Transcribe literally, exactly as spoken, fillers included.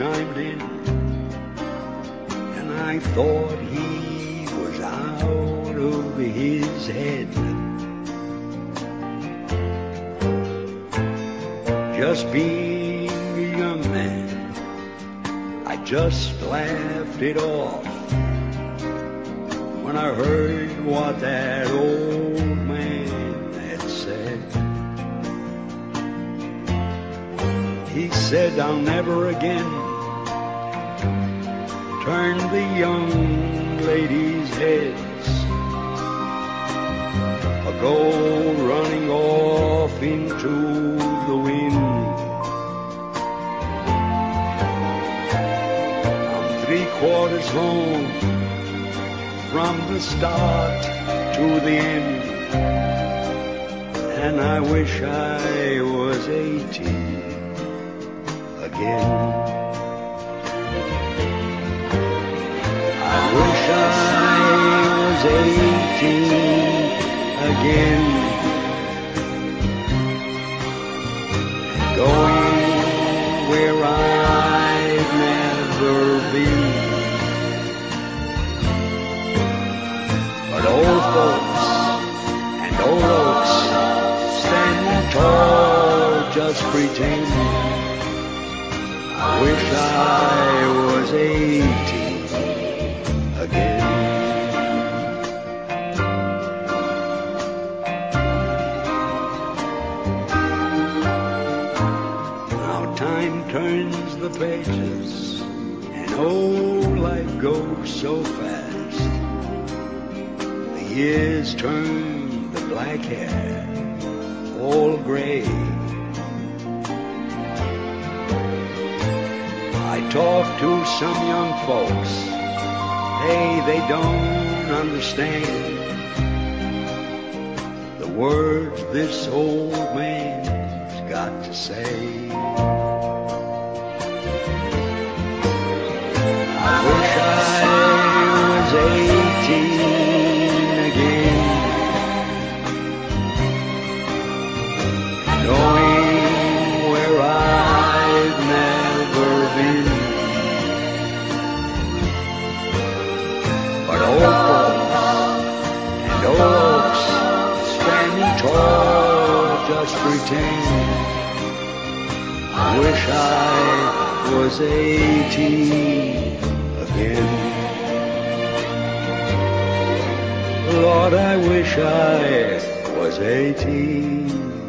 chimed in, and I thought he was out of his head. Just being a young man, I just laughed it off when I heard what that old man had said. He said, I'll never again turn the young ladies' heads or go running off into the wind. I'm three quarters home from the start to the end, and I wish I was eighteen again. I wish I was eighteen again, going where I've never been. But old folks and old oaks standing tall just pretend. I wish I was eighteen again. Now time turns the pages, and oh, life goes so fast. The years turn the black hair all gray. I talk to some young folks, hey, they don't understand the words this old man's got to say. I wish I was eighteen again, going where I've never been. But old folks and old oaks standing tall just pretend. I wish I was eighteen again. Lord, I wish I was eighteen